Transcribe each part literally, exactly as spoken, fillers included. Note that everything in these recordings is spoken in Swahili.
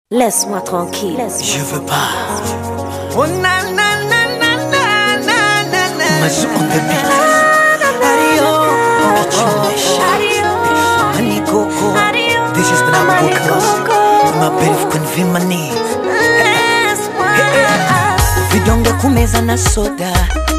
Laisse-moi tranquille. Je veux pas. Oh na na na na na na na na. Mazou on the beat. Adio. Adio. Honey Coco. This is the number one classic. My baby can feel my knee. Vidonge kumeza na soda.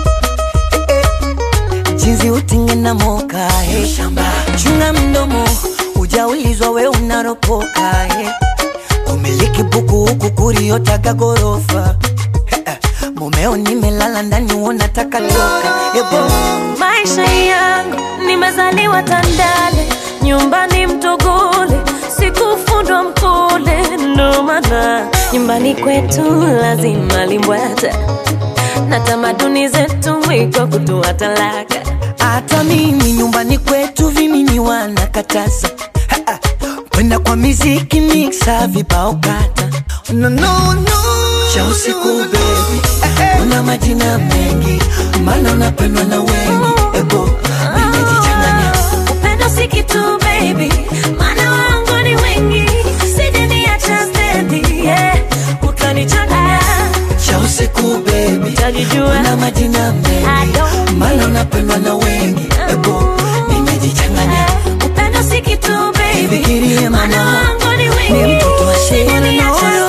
Jinsi utinge na moka. Chunga mdomo. Ujaulizwa we unaropoka. Umiliki buku huku kuriotaka gorofa. Mumeo nimelala ndani unataka toka. Ebo Maisha yangu nimezaliwa Tandale, nyumbani Mtogole, sikufundwa Mkole. Ndo maana nyumbani kwetu lazima limbwata, na tamaduni zetu mwiko kutoa talaka. Hata mimi nyumbani kwetu vimini wanakataza kwenda kwa miziki mixa vibao kata. No no no cha usiku baby, una majina mengi, maana unapendwa na wengi. Ebo nimejichanganya, upendo si kitu baby, maana wangu ni wengi, sijaniacha steady, yeah. Utanichanganya cha usiku baby, utajijua, una majina mengi, maana unapendwa na wengi. Ebo nimejichanganya, upendo si kitu baby, fikirie mama wangu ni wengi, ni mtoto wa sheria.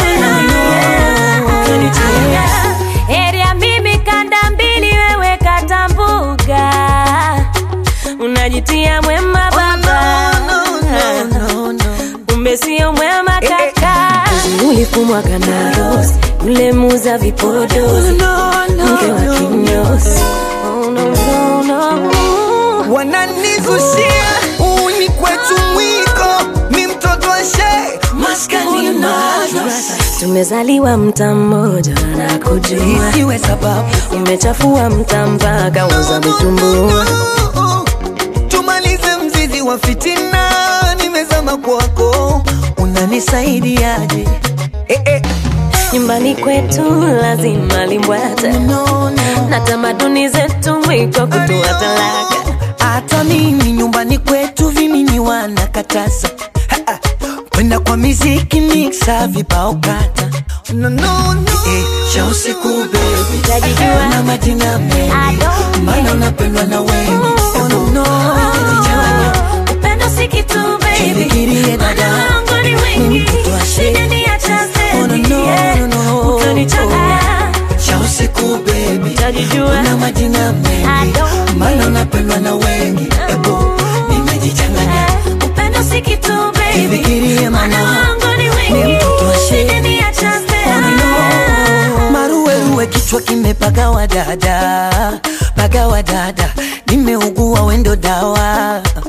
Area mimi kanda mbili, wewe katambuga, unajitia mwema baba, kumbe sio mwema kaka. Ulifumwa kana rose, ule muza vipodozi, mke wa kinyozi. Oh no no no, wananizushia uni kwetu mwiko, mi mtoto wa she maskani madrasa. Tumezaliwa mta mmoja na kujua, isiwe sababu umechafua mta mpaka waza vitumbua. Tumalize mzizi wa fitina, nimezama kwako, unanisaidiaje? Eh, eh. Nyumbani kwetu lazima limbwata, no, no. na tamaduni zetu mwiko kutoa talaka. Hata mimi nyumbani kwetu vimini wanakataza kwenda kwa miziki mixa vibao kata. No no no eh, cha usiku baby, utajijua, una majina mengi, maana unapendwa na wengi. Oh no no upendo si kitu baby, fikirie dada wangu ni wengi, sijaniacha steady. Oh no no no utanichanganya cha usiku baby, utajijua, una majina mengi, maana unapendwa na wengi. Ebo nimejichanganya, upendo si kitu baby, fikirie mama wangu ni wengi, sijaniacha steady. Maruweruwe kichwa kimepagawa dada, pagawa dada, nimeugua wendo dawa.